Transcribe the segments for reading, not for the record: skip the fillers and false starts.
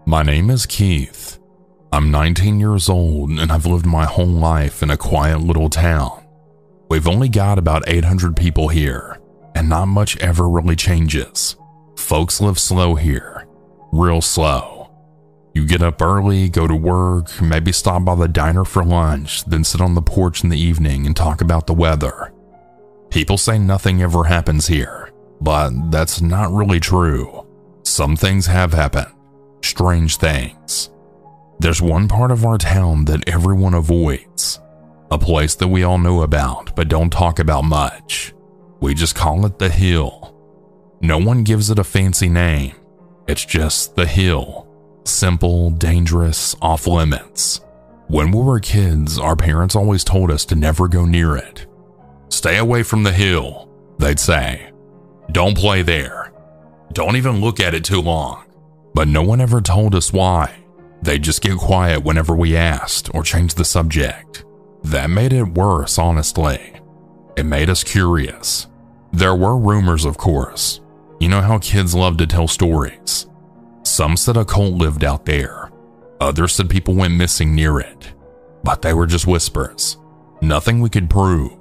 My name is Keith. I'm 19 years old and I've lived my whole life in a quiet little town. We've only got about 800 people here, and not much ever really changes. Folks live slow here, real slow. You get up early, go to work, maybe stop by the diner for lunch, then sit on the porch in the evening and talk about the weather. People say nothing ever happens here, but that's not really true. Some things have happened, strange things. There's one part of our town that everyone avoids, a place that we all know about but don't talk about much. We just call it the Hill. No one gives it a fancy name. It's just the Hill. Simple, dangerous, off limits. When we were kids, our parents always told us to never go near it. Stay away from the Hill, they'd say. Don't play there. Don't even look at it too long. But no one ever told us why. They'd just get quiet whenever we asked or changed the subject. That made it worse, honestly. It made us curious. There were rumors, of course. You know how kids love to tell stories. Some said a cult lived out there. Others said people went missing near it. But they were just whispers. Nothing we could prove.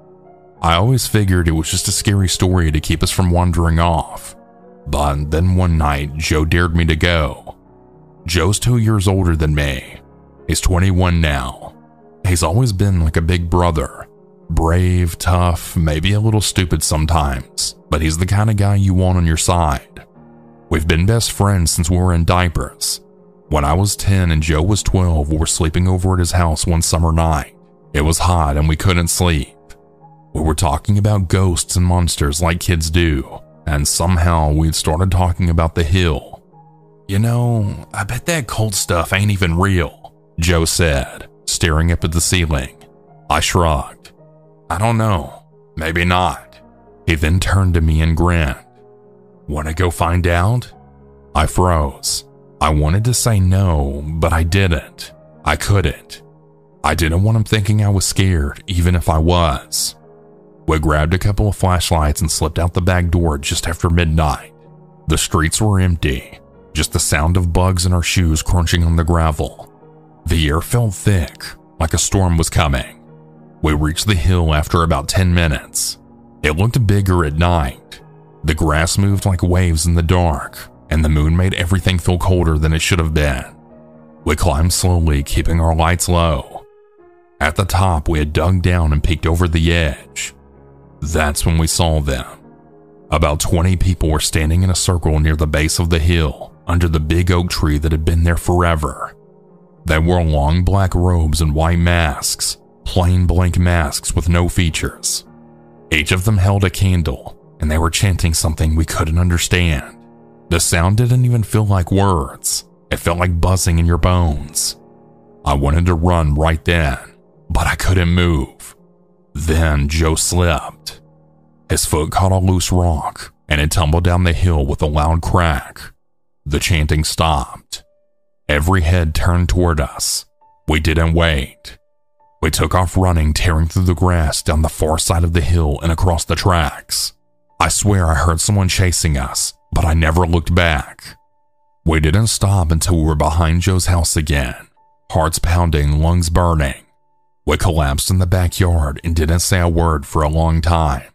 I always figured it was just a scary story to keep us from wandering off. But then one night, Joe dared me to go. Joe's 2 years older than me. He's 21 now. He's always been like a big brother. Brave, tough, maybe a little stupid sometimes, but he's the kind of guy you want on your side. We've been best friends since we were in diapers. When I was 10 and Joe was 12, we were sleeping over at his house one summer night. It was hot and we couldn't sleep. We were talking about ghosts and monsters like kids do, and somehow we'd started talking about the Hill. You know, I bet that cult stuff ain't even real, Joe said, staring up at the ceiling. I shrugged. I don't know. Maybe not. He then turned to me and grinned. Want to go find out? I froze. I wanted to say no, but I didn't. I couldn't. I didn't want him thinking I was scared, even if I was. We grabbed a couple of flashlights and slipped out the back door just after midnight. The streets were empty. Just the sound of bugs in our shoes crunching on the gravel. The air felt thick, like a storm was coming. We reached the hill after about 10 minutes. It looked bigger at night. The grass moved like waves in the dark, and the moon made everything feel colder than it should have been. We climbed slowly, keeping our lights low. At the top, we had dug down and peeked over the edge. That's when we saw them. About 20 people were standing in a circle near the base of the hill, under the big oak tree that had been there forever. They wore long black robes and white masks, plain blank masks with no features. Each of them held a candle, and they were chanting something we couldn't understand. The sound didn't even feel like words. It felt like buzzing in your bones. I wanted to run right then, but I couldn't move. Then Joe slipped. His foot caught a loose rock, and it tumbled down the hill with a loud crack. The chanting stopped. Every head turned toward us. We didn't wait. We took off running, tearing through the grass down the far side of the hill and across the tracks. I swear I heard someone chasing us, but I never looked back. We didn't stop until we were behind Joe's house again, hearts pounding, lungs burning. We collapsed in the backyard and didn't say a word for a long time.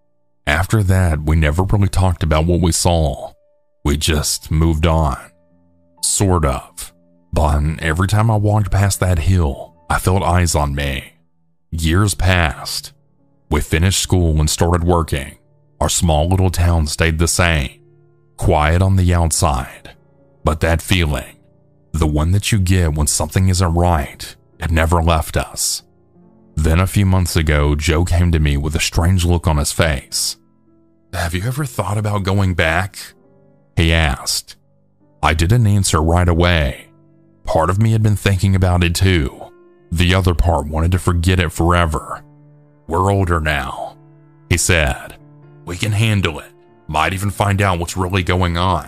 After that, we never really talked about what we saw. We just moved on. Sort of. But every time I walked past that hill, I felt eyes on me. Years passed. We finished school and started working. Our small little town stayed the same. Quiet on the outside. But that feeling, the one that you get when something isn't right, it never left us. Then a few months ago, Joe came to me with a strange look on his face. Have you ever thought about going back? He asked. I didn't answer right away. Part of me had been thinking about it too. The other part wanted to forget it forever. We're older now, he said. We can handle it. Might even find out what's really going on.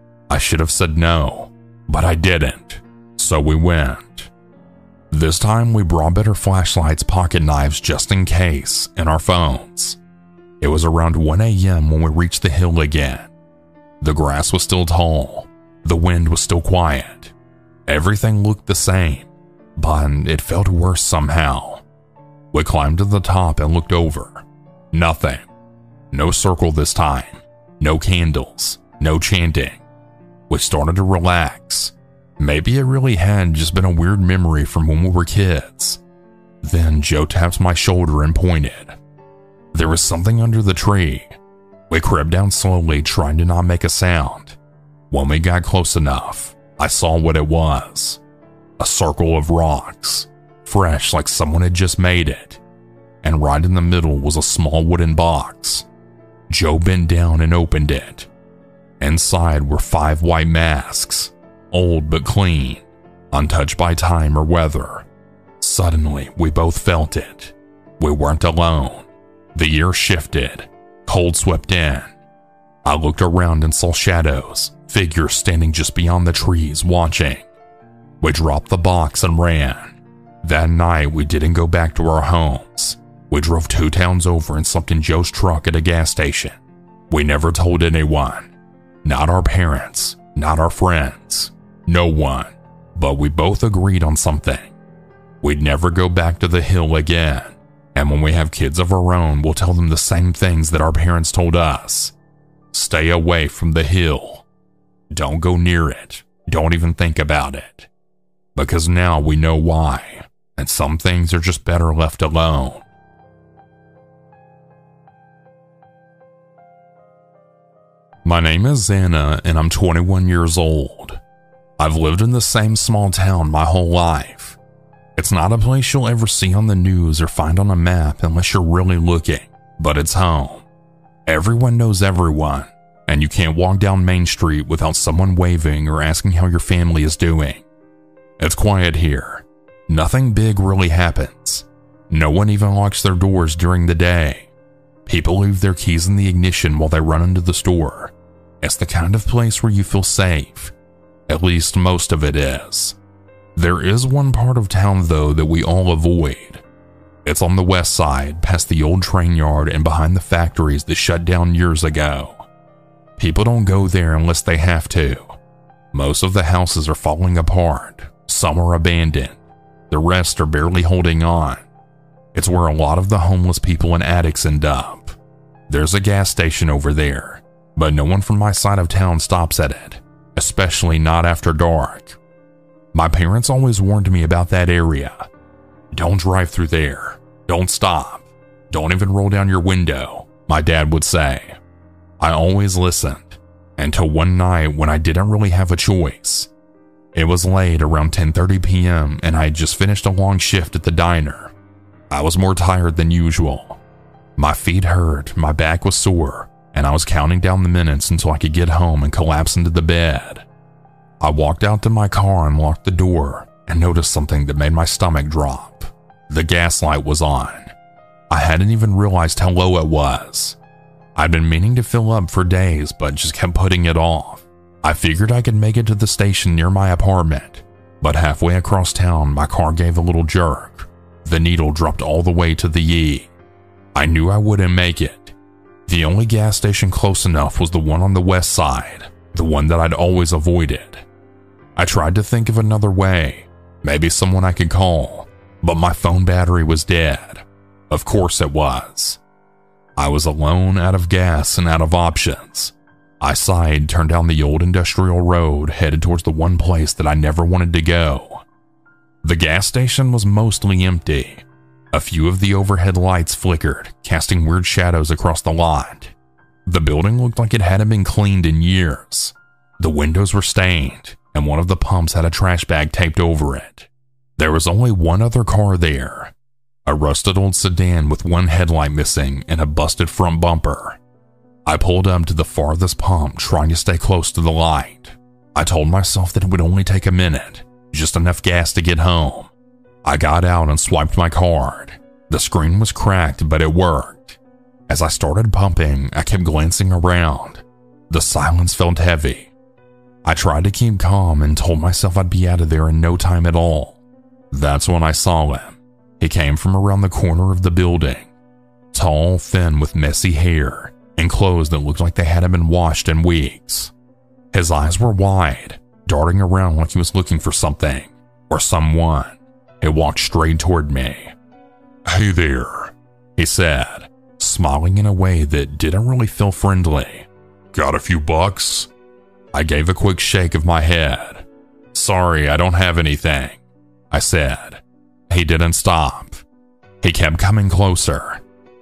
I should have said no, but I didn't. So we went. This time we brought better flashlights, pocket knives just in case, and our phones. It was around 1 a.m. when we reached the hill again. The grass was still tall. The wind was still quiet. Everything looked the same, but it felt worse somehow. We climbed to the top and looked over. Nothing. No circle this time. No candles. No chanting. We started to relax. Maybe it really had just been a weird memory from when we were kids. Then Joe tapped my shoulder and pointed. There was something under the tree. We crept down slowly, trying to not make a sound. When we got close enough, I saw what it was. A circle of rocks, fresh like someone had just made it. And right in the middle was a small wooden box. Joe bent down and opened it. Inside were 5 white masks, old but clean, untouched by time or weather. Suddenly, we both felt it. We weren't alone. The air shifted. Cold swept in. I looked around and saw shadows, figures standing just beyond the trees watching. We dropped the box and ran. That night, we didn't go back to our homes. We drove 2 towns over and slept in Joe's truck at a gas station. We never told anyone. Not our parents, not our friends, no one. But we both agreed on something. We'd never go back to the hill again. And when we have kids of our own, we'll tell them the same things that our parents told us. Stay away from the hill. Don't go near it. Don't even think about it. Because now we know why. And some things are just better left alone. My name is Xana and I'm 21 years old. I've lived in the same small town my whole life. It's not a place you'll ever see on the news or find on a map unless you're really looking, but it's home. Everyone knows everyone, and you can't walk down Main Street without someone waving or asking how your family is doing. It's quiet here. Nothing big really happens. No one even locks their doors during the day. People leave their keys in the ignition while they run into the store. It's the kind of place where you feel safe. At least most of it is. There is one part of town though that we all avoid. It's on the west side, past the old train yard and behind the factories that shut down years ago. People don't go there unless they have to. Most of the houses are falling apart. Some are abandoned. The rest are barely holding on. It's where a lot of the homeless people and addicts end up. There's a gas station over there, but no one from my side of town stops at it, especially not after dark. My parents always warned me about that area. Don't drive through there. Don't stop. Don't even roll down your window, my dad would say. I always listened, until one night when I didn't really have a choice. It was late, around 10:30 p.m., and I had just finished a long shift at the diner. I was more tired than usual. My feet hurt, my back was sore, and I was counting down the minutes until I could get home and collapse into the bed. I walked out to my car and locked the door and noticed something that made my stomach drop. The gas light was on. I hadn't even realized how low it was. I'd been meaning to fill up for days, but just kept putting it off. I figured I could make it to the station near my apartment, but halfway across town, my car gave a little jerk. The needle dropped all the way to the E. I knew I wouldn't make it. The only gas station close enough was the one on the west side, the one that I'd always avoided. I tried to think of another way, maybe someone I could call, but my phone battery was dead. Of course it was. I was alone, out of gas, and out of options. I sighed, turned down the old industrial road, headed towards the one place that I never wanted to go. The gas station was mostly empty. A few of the overhead lights flickered, casting weird shadows across the lot. The building looked like it hadn't been cleaned in years. The windows were stained, and one of the pumps had a trash bag taped over it. There was only one other car there. A rusted old sedan with one headlight missing and a busted front bumper. I pulled up to the farthest pump, trying to stay close to the light. I told myself that it would only take a minute, just enough gas to get home. I got out and swiped my card. The screen was cracked, but it worked. As I started pumping, I kept glancing around. The silence felt heavy. I tried to keep calm and told myself I'd be out of there in no time at all. That's when I saw him. He came from around the corner of the building. Tall, thin, with messy hair, and clothes that looked like they hadn't been washed in weeks. His eyes were wide, darting around like he was looking for something or someone. He walked straight toward me. "Hey there," he said, smiling in a way that didn't really feel friendly. "Got a few bucks?" I gave a quick shake of my head. "Sorry, I don't have anything," I said. He didn't stop. He kept coming closer.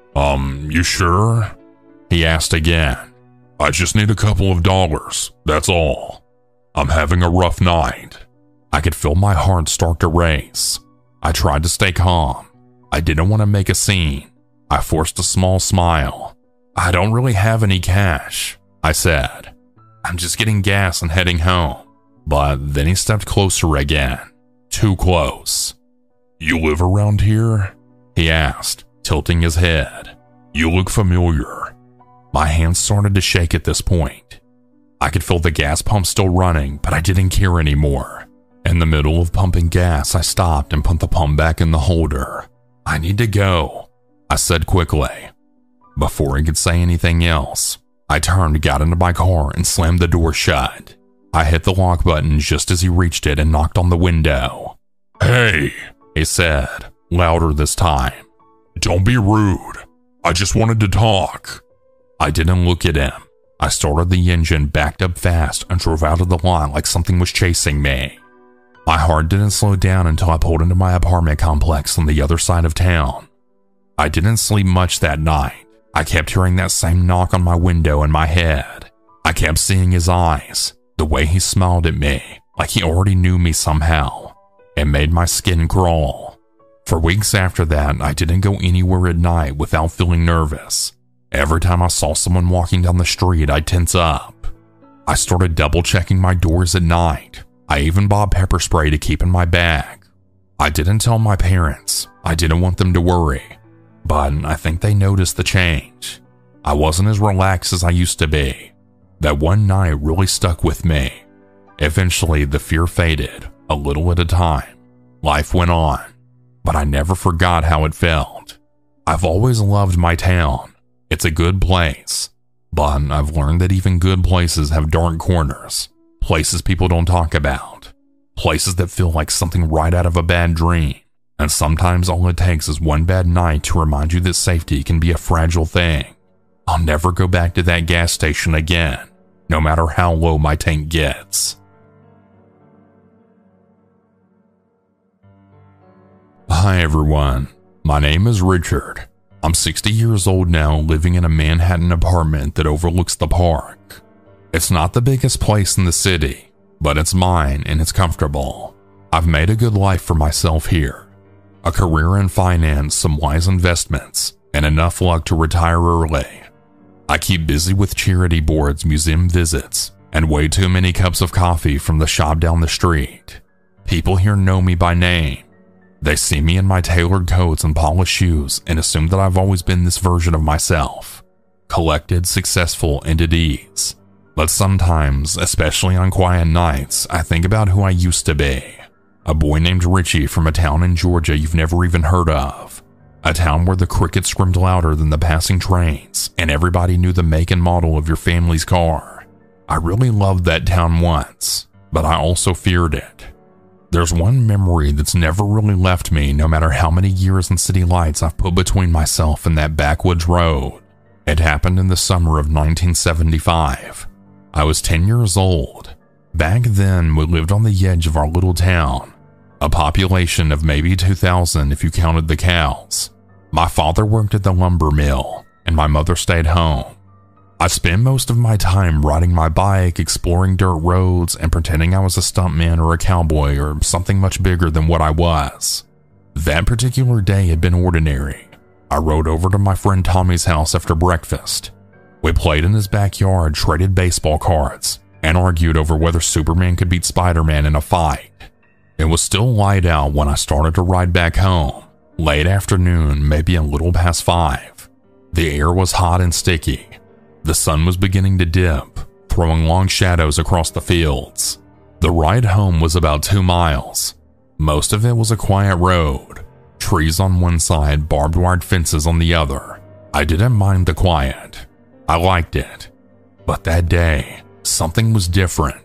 You sure?" he asked again. "I just need a couple of dollars, that's all. I'm having a rough night." I could feel my heart start to race. I tried to stay calm. I didn't want to make a scene. I forced a small smile. "I don't really have any cash," I said. "I'm just getting gas and heading home." But then he stepped closer again. Too close. "You live around here?" he asked, tilting his head. "You look familiar." My hands started to shake at this point. I could feel the gas pump still running, but I didn't care anymore. In the middle of pumping gas, I stopped and put the pump back in the holder. "I need to go," I said quickly. Before he could say anything else, I turned, got into my car, and slammed the door shut. I hit the lock button just as he reached it and knocked on the window. "Hey," he said, louder this time. "Don't be rude. I just wanted to talk." I didn't look at him. I started the engine, backed up fast, and drove out of the lot like something was chasing me. My heart didn't slow down until I pulled into my apartment complex on the other side of town. I didn't sleep much that night. I kept hearing that same knock on my window in my head. I kept seeing his eyes, the way he smiled at me, like he already knew me somehow. It made my skin crawl. For weeks after that, I didn't go anywhere at night without feeling nervous. Every time I saw someone walking down the street, I'd tense up. I started double-checking my doors at night. I even bought pepper spray to keep in my bag. I didn't tell my parents. I didn't want them to worry. But I think they noticed the change. I wasn't as relaxed as I used to be. That one night really stuck with me. Eventually, the fear faded, a little at a time. Life went on, but I never forgot how it felt. I've always loved my town. It's a good place, but I've learned that even good places have dark corners, places people don't talk about, places that feel like something right out of a bad dream. And sometimes all it takes is one bad night to remind you that safety can be a fragile thing. I'll never go back to that gas station again, no matter how low my tank gets. Hi everyone, my name is Richard. I'm 60 years old now, living in a Manhattan apartment that overlooks the park. It's not the biggest place in the city, but it's mine and it's comfortable. I've made a good life for myself here. A career in finance, some wise investments, and enough luck to retire early. I keep busy with charity boards, museum visits, and way too many cups of coffee from the shop down the street. People here know me by name. They see me in my tailored coats and polished shoes and assume that I've always been this version of myself. Collected, successful, and at ease. But sometimes, especially on quiet nights, I think about who I used to be. A boy named Richie from a town in Georgia you've never even heard of. A town where the crickets screamed louder than the passing trains, and everybody knew the make and model of your family's car. I really loved that town once, but I also feared it. There's one memory that's never really left me, no matter how many years in city lights I've put between myself and that backwoods road. It happened in the summer of 1975. I was 10 years old. Back then, we lived on the edge of our little town. A population of maybe 2,000 if you counted the cows. My father worked at the lumber mill, and my mother stayed home. I spent most of my time riding my bike, exploring dirt roads, and pretending I was a stuntman or a cowboy or something much bigger than what I was. That particular day had been ordinary. I rode over to my friend Tommy's house after breakfast. We played in his backyard, traded baseball cards, and argued over whether Superman could beat Spider-Man in a fight. It was still light out when I started to ride back home. Late afternoon, maybe a little past 5. The air was hot and sticky. The sun was beginning to dip, throwing long shadows across the fields. The ride home was about 2 miles. Most of it was a quiet road. Trees on one side, barbed wire fences on the other. I didn't mind the quiet. I liked it. But that day, something was different.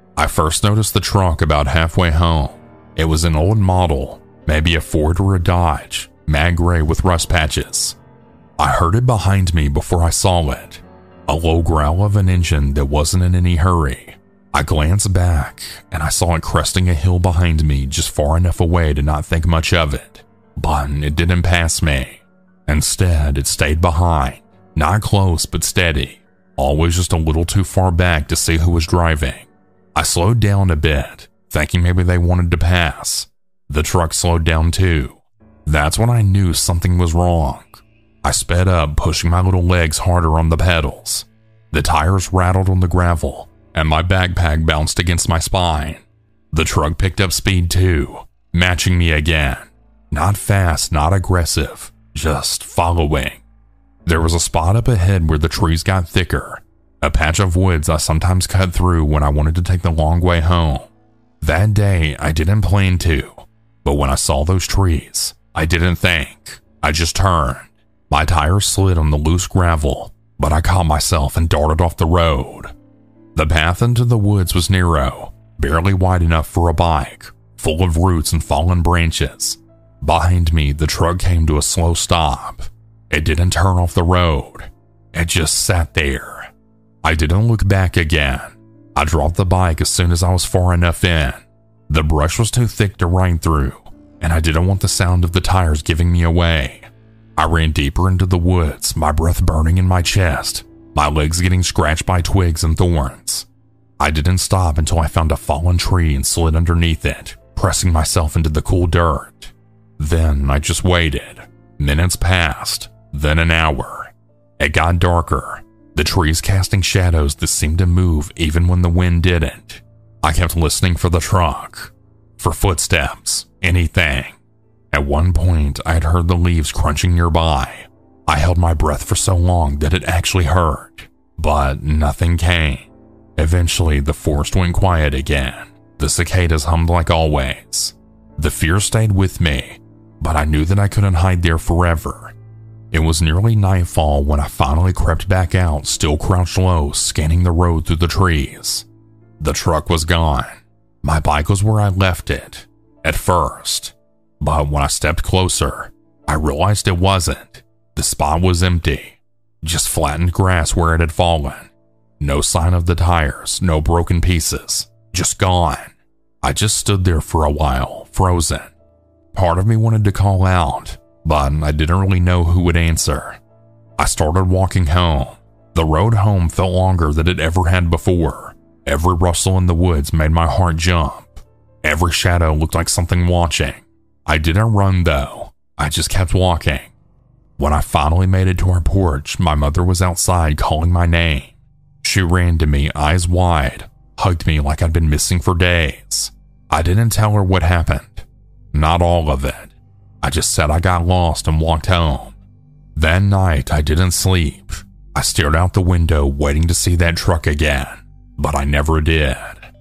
I first noticed the truck about halfway home. It was an old model, maybe a Ford or a Dodge, matte gray with rust patches. I heard it behind me before I saw it, a low growl of an engine that wasn't in any hurry. I glanced back and I saw it cresting a hill behind me just far enough away to not think much of it, but it didn't pass me. Instead, it stayed behind, not close but steady, always just a little too far back to see who was driving. I slowed down a bit, thinking maybe they wanted to pass. The truck slowed down too. That's when I knew something was wrong. I sped up, pushing my little legs harder on the pedals. The tires rattled on the gravel, and my backpack bounced against my spine. The truck picked up speed too, matching me again. Not fast, not aggressive, just following. There was a spot up ahead where the trees got thicker, a patch of woods I sometimes cut through when I wanted to take the long way home. That day, I didn't plan to, but when I saw those trees, I didn't think. I just turned. My tires slid on the loose gravel, but I caught myself and darted off the road. The path into the woods was narrow, barely wide enough for a bike, full of roots and fallen branches. Behind me, the truck came to a slow stop. It didn't turn off the road. It just sat there. I didn't look back again. I dropped the bike as soon as I was far enough in. The brush was too thick to ride through, and I didn't want the sound of the tires giving me away. I ran deeper into the woods, my breath burning in my chest, my legs getting scratched by twigs and thorns. I didn't stop until I found a fallen tree and slid underneath it, pressing myself into the cool dirt. Then I just waited. Minutes passed, then an hour. It got darker, the trees casting shadows that seemed to move even when the wind didn't. I kept listening for the truck, for footsteps, anything. At one point, I had heard the leaves crunching nearby. I held my breath for so long that it actually hurt, but nothing came. Eventually, the forest went quiet again. The cicadas hummed like always. The fear stayed with me, but I knew that I couldn't hide there forever. It was nearly nightfall when I finally crept back out, still crouched low, scanning the road through the trees. The truck was gone. My bike was where I left it, at first. But when I stepped closer, I realized it wasn't. The spot was empty. Just flattened grass where it had fallen. No sign of the tires, no broken pieces. Just gone. I just stood there for a while, frozen. Part of me wanted to call out, but I didn't really know who would answer. I started walking home. The road home felt longer than it ever had before. Every rustle in the woods made my heart jump. Every shadow looked like something watching. I didn't run though. I just kept walking. When I finally made it to our porch, my mother was outside calling my name. She ran to me, eyes wide, hugged me like I'd been missing for days. I didn't tell her what happened. Not all of it. I just said I got lost and walked home. That night, I didn't sleep. I stared out the window waiting to see that truck again, but I never did.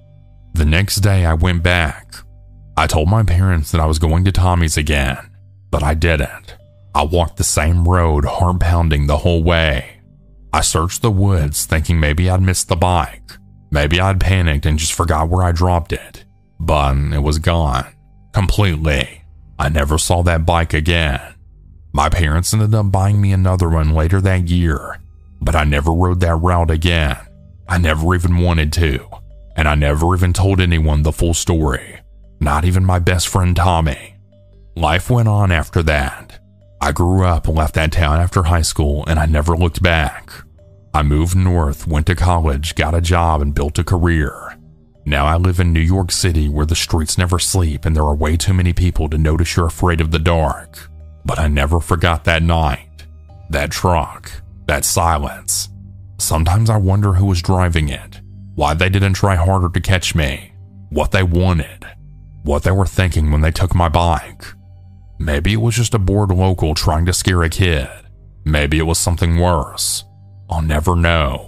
The next day, I went back. I told my parents that I was going to Tommy's again, but I didn't. I walked the same road, heart pounding the whole way. I searched the woods thinking maybe I'd missed the bike. Maybe I'd panicked and just forgot where I dropped it, but it was gone. Completely. I never saw that bike again. My parents ended up buying me another one later that year, but I never rode that route again. I never even wanted to, and I never even told anyone the full story. Not even my best friend Tommy. Life went on after that. I grew up and left that town after high school, and I never looked back. I moved north, went to college, got a job, and built a career. Now I live in New York City where the streets never sleep and there are way too many people to notice you're afraid of the dark. But I never forgot that night, that truck, that silence. Sometimes I wonder who was driving it, why they didn't try harder to catch me, what they wanted, what they were thinking when they took my bike. Maybe it was just a bored local trying to scare a kid. Maybe it was something worse. I'll never know.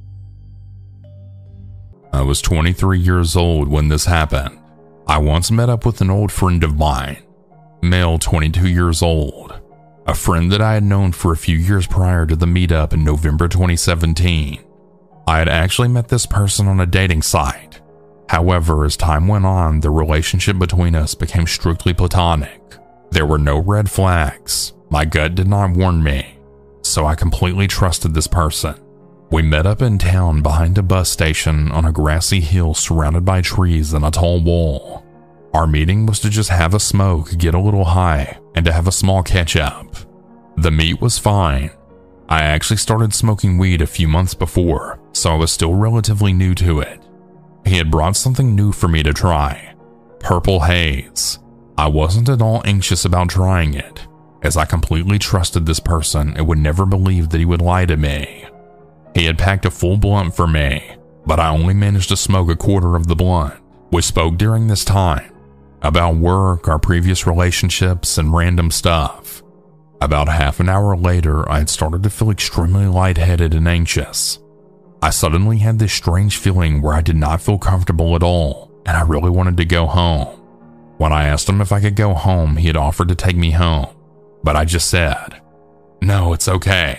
I was 23 years old when this happened. I once met up with an old friend of mine, male 22 years old, a friend that I had known for a few years prior to the meetup in November 2017. I had actually met this person on a dating site, However, as time went on, the relationship between us became strictly platonic. There were no red flags. My gut did not warn me, so I completely trusted this person. We met up in town behind a bus station on a grassy hill surrounded by trees and a tall wall. Our meeting was to just have a smoke, get a little high, and to have a small catch-up. The meet was fine. I actually started smoking weed a few months before, so I was still relatively new to it. He had brought something new for me to try, purple haze. I wasn't at all anxious about trying it, as I completely trusted this person and would never believe that he would lie to me. He had packed a full blunt for me, but I only managed to smoke a quarter of the blunt. We spoke during this time about work, our previous relationships, and random stuff. About half an hour later, I had started to feel extremely lightheaded and anxious. I suddenly had this strange feeling where I did not feel comfortable at all, and I really wanted to go home. When I asked him if I could go home, he had offered to take me home, but I just said, "No, it's okay."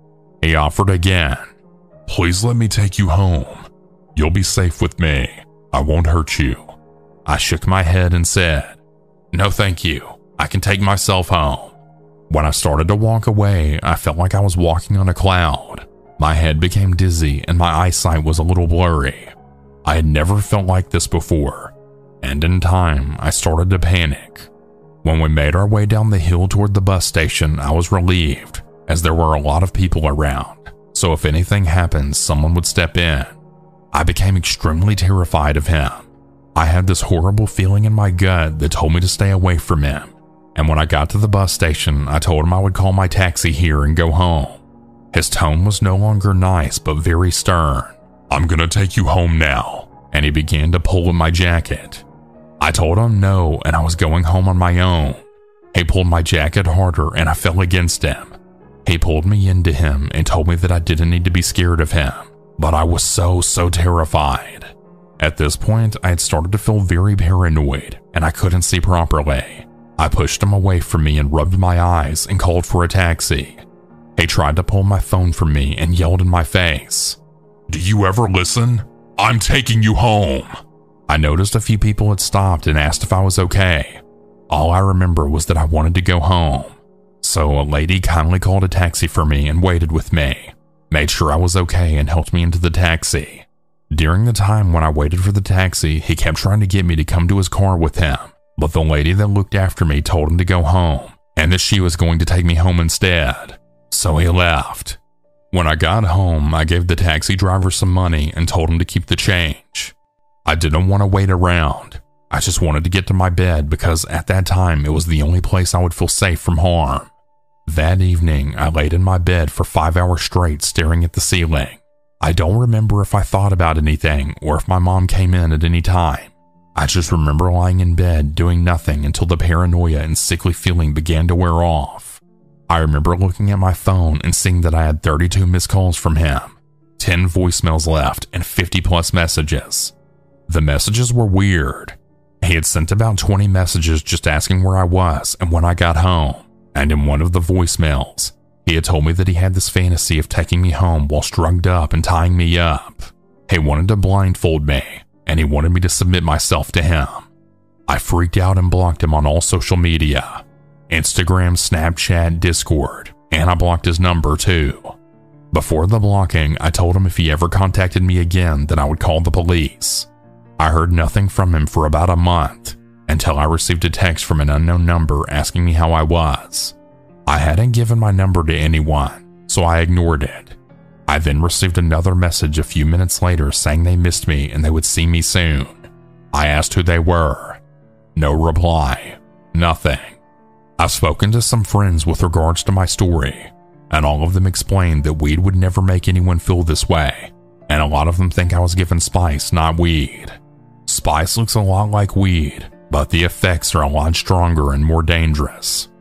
He offered again, "Please let me take you home. You'll be safe with me. I won't hurt you." I shook my head and said, "No, thank you. I can take myself home." When I started to walk away, I felt like I was walking on a cloud. My head became dizzy and my eyesight was a little blurry. I had never felt like this before, and in time, I started to panic. When we made our way down the hill toward the bus station, I was relieved, as there were a lot of people around, so if anything happened, someone would step in. I became extremely terrified of him. I had this horrible feeling in my gut that told me to stay away from him, and when I got to the bus station, I told him I would call my taxi here and go home. His tone was no longer nice, but very stern. "I'm gonna take you home now," and he began to pull at my jacket. I told him no, and I was going home on my own. He pulled my jacket harder, and I fell against him. He pulled me into him and told me that I didn't need to be scared of him, but I was so terrified. At this point, I had started to feel very paranoid, and I couldn't see properly. I pushed him away from me and rubbed my eyes and called for a taxi. He tried to pull my phone from me and yelled in my face, "Do you ever listen? I'm taking you home." I noticed a few people had stopped and asked if I was okay. All I remember was that I wanted to go home. So a lady kindly called a taxi for me and waited with me, made sure I was okay and helped me into the taxi. During the time when I waited for the taxi, he kept trying to get me to come to his car with him, but the lady that looked after me told him to go home and that she was going to take me home instead. So he left. When I got home, I gave the taxi driver some money and told him to keep the change. I didn't want to wait around. I just wanted to get to my bed because at that time it was the only place I would feel safe from harm. That evening, I laid in my bed for 5 hours straight staring at the ceiling. I don't remember if I thought about anything or if my mom came in at any time. I just remember lying in bed doing nothing until the paranoia and sickly feeling began to wear off. I remember looking at my phone and seeing that I had 32 missed calls from him, 10 voicemails left, and 50 plus messages. The messages were weird. He had sent about 20 messages just asking where I was and when I got home, and in one of the voicemails, he had told me that he had this fantasy of taking me home while drugged up and tying me up. He wanted to blindfold me, and he wanted me to submit myself to him. I freaked out and blocked him on all social media, Instagram, Snapchat, Discord, and I blocked his number too. Before the blocking, I told him if he ever contacted me again, then I would call the police. I heard nothing from him for about a month, until I received a text from an unknown number asking me how I was. I hadn't given my number to anyone, so I ignored it. I then received another message a few minutes later saying they missed me and they would see me soon. I asked who they were. No reply. Nothing. I've spoken to some friends with regards to my story, and all of them explained that weed would never make anyone feel this way, and a lot of them think I was given spice, not weed. Spice looks a lot like weed, but the effects are a lot stronger and more dangerous.